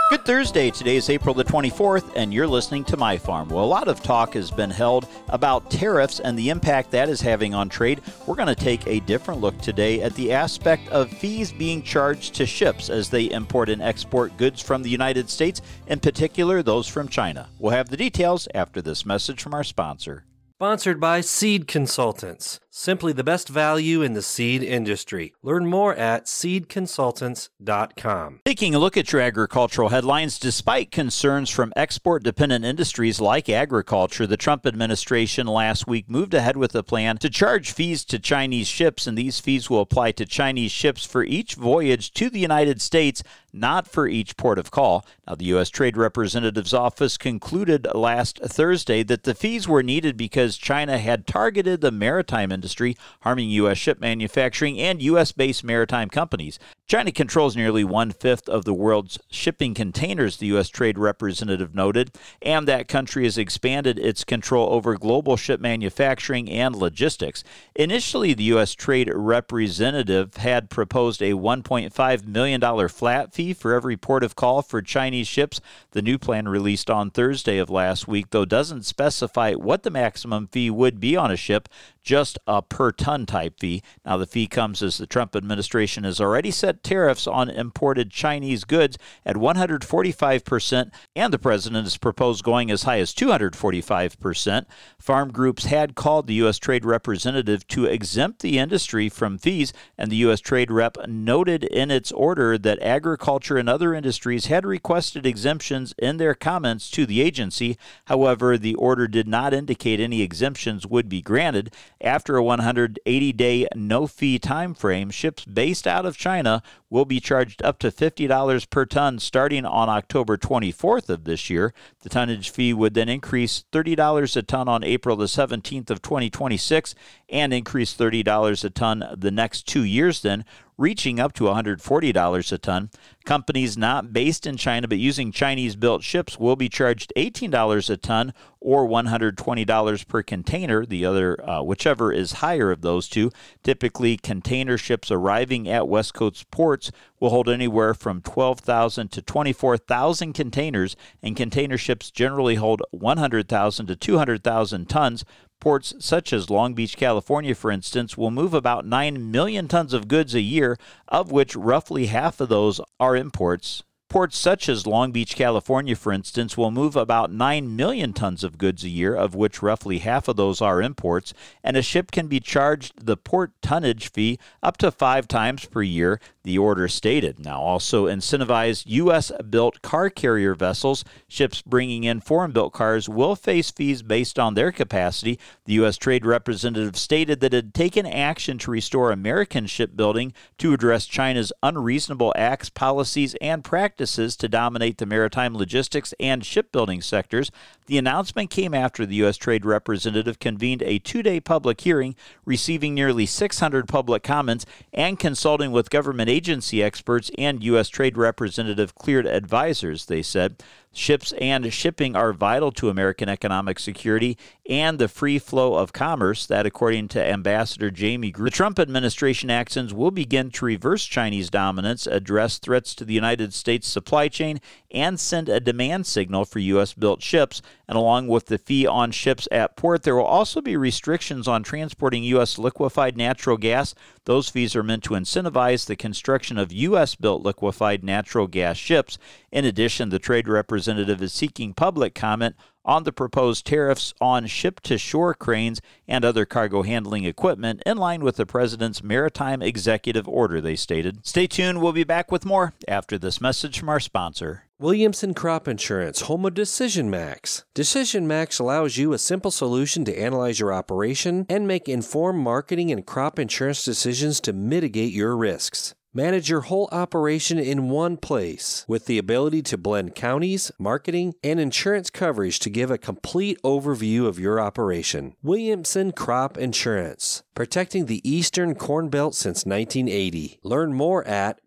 Good Thursday. Today is April the 24th, and you're listening to My Farm. Well, a lot of talk has been held about tariffs and the impact that is having on trade. We're going to take a different look today at the aspect of fees being charged to ships as they import and export goods from the United States, in particular those from China. We'll have the details after this message from our sponsor. Sponsored by Seed Consultants, simply the best value in the seed industry. Learn more at seedconsultants.com. Taking a look at your agricultural headlines, despite concerns from export-dependent industries like agriculture, the Trump administration last week moved ahead with a plan to charge fees to Chinese ships, and these fees will apply to Chinese ships for each voyage to the United States, not for each port of call. Now, the U.S. Trade Representative's office concluded last Thursday that the fees were needed because China had targeted the maritime industry, harming U.S. ship manufacturing and U.S.-based maritime companies. China controls nearly one-fifth of the world's shipping containers, the U.S. Trade Representative noted, and that country has expanded its control over global ship manufacturing and logistics. Initially, the U.S. Trade Representative had proposed a $1.5 million flat fee for every port of call for Chinese ships. The new plan, released on Thursday of last week, though, doesn't specify what the maximum fee would be on a ship, just a per-ton type fee. Now, the fee comes as the Trump administration has already set tariffs on imported Chinese goods at 145%, and the president has proposed going as high as 245%. Farm groups had called the U.S. Trade Representative to exempt the industry from fees, and the U.S. Trade Rep noted in its order that agriculture and other industries had requested exemptions in their comments to the agency. However, the order did not indicate any exemptions would be granted. After a 180-day no-fee time frame, ships based out of China will be charged up to $50 per ton starting on October 24th of this year. The tonnage fee would then increase $30 a ton on April the 17th of 2026 and increase $30 a ton the next 2 years then, reaching up to $140 a ton. Companies not based in China but using Chinese-built ships will be charged $18 a ton or $120 per container, the other, whichever is higher of those two. Typically, container ships arriving at West Coast ports will hold anywhere from 12,000 to 24,000 containers, and container ships generally hold 100,000 to 200,000 tons. Ports such as Long Beach, California, for instance, will move about 9 million tons of goods a year, of which roughly half of those are imports. Ports such as Long Beach, California, for instance, will move about 9 million tons of goods a year, of which roughly half of those are imports, and a ship can be charged the port tonnage fee up to 5 times per year, the order stated. Now, also incentivize U.S.-built car carrier vessels. Ships bringing in foreign-built cars will face fees based on their capacity. The U.S. Trade Representative stated that it had taken action to restore American shipbuilding to address China's unreasonable acts, policies, and practices to dominate the maritime logistics and shipbuilding sectors. The announcement came after the U.S. Trade Representative convened a 2-day public hearing, receiving nearly 600 public comments and consulting with government agency experts and U.S. Trade Representative cleared advisors, they said. Ships and shipping are vital to American economic security and the free flow of commerce, that according to Ambassador Jamie Greer. The Trump administration actions will begin to reverse Chinese dominance, address threats to the United States supply chain, and send a demand signal for U.S.-built ships. And along with the fee on ships at port, there will also be restrictions on transporting U.S. liquefied natural gas. Those fees are meant to incentivize the construction of U.S.-built liquefied natural gas ships. In addition, the trade representative is seeking public comment on the proposed tariffs on ship-to-shore cranes and other cargo handling equipment in line with the president's maritime executive order, they stated. Stay tuned. We'll be back with more after this message from our sponsor. Williamson Crop Insurance, home of Decision Max. Decision Max allows you a simple solution to analyze your operation and make informed marketing and crop insurance decisions to mitigate your risks. Manage your whole operation in one place with the ability to blend counties, marketing, and insurance coverage to give a complete overview of your operation. Williamson Crop Insurance, protecting the Eastern Corn Belt since 1980. Learn more at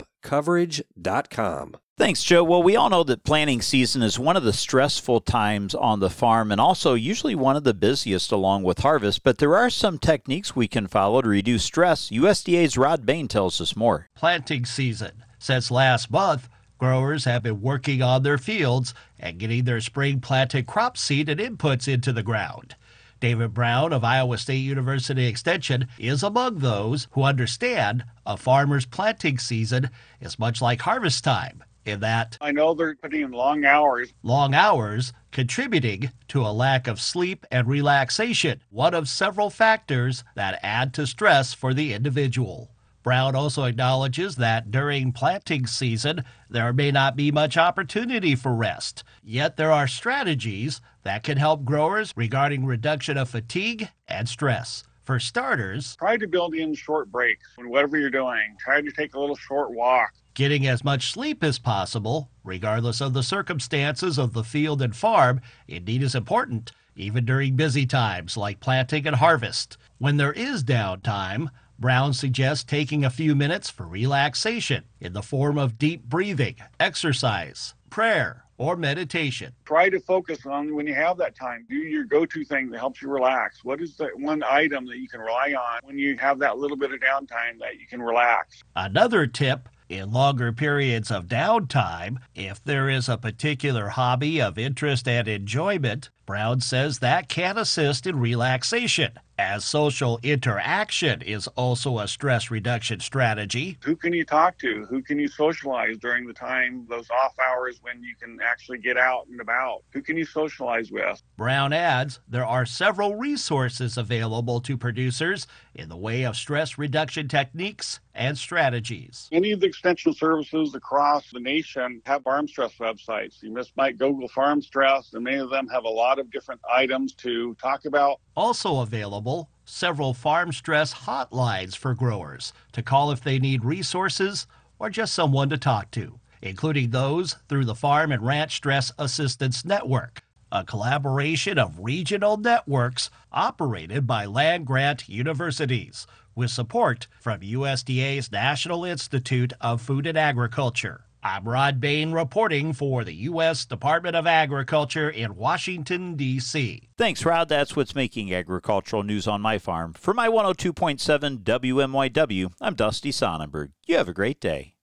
cropcoverage.com. Thanks, Joe. Well, we all know that planting season is one of the stressful times on the farm and also usually one of the busiest along with harvest, but there are some techniques we can follow to reduce stress. USDA's Rod Bain tells us more. Planting season. Since last month, Growers have been working on their fields and getting their spring planted crop seed and inputs into the ground. David Brown of Iowa State University Extension is among those who understand a farmer's planting season is much like harvest time, in that I know they're putting in long hours contributing to a lack of sleep and relaxation, one of several factors that add to stress for the individual. Brown also acknowledges that during planting season, there may not be much opportunity for rest. Yet there are strategies that can help growers regarding reduction of fatigue and stress. For starters, try to build in short breaks when whatever you're doing. Try to take a little short walk. Getting as much sleep as possible, regardless of the circumstances of the field and farm, indeed is important, even during busy times like planting and harvest. When there is downtime, Brown suggests taking a few minutes for relaxation in the form of deep breathing, exercise, prayer, or meditation. Try to focus on, when you have that time, do your go-to thing that helps you relax. What is the one item that you can rely on when you have that little bit of downtime that you can relax? Another tip, in longer periods of downtime, if there is a particular hobby of interest and enjoyment, Brown says that can assist in relaxation, as social interaction is also a stress reduction strategy. Who can you talk to? Who can you socialize during the time, those off hours when you can actually get out and about? Who can you socialize with? Brown adds there are several resources available to producers in the way of stress reduction techniques and strategies. Any of the extension services across the nation have farm stress websites. You just might Google farm stress, and many of them have a lot of different items to talk about. Also available, several farm stress hotlines for growers to call if they need resources or just someone to talk to, including those through the Farm and Ranch Stress Assistance Network, a collaboration of regional networks operated by land-grant universities, with support from USDA's National Institute of Food and Agriculture. I'm Rod Bain reporting for the U.S. Department of Agriculture in Washington, D.C. Thanks, Rod. That's what's making agricultural news on my farm. For my 102.7 WMYW, I'm Dusty Sonnenberg. You have a great day.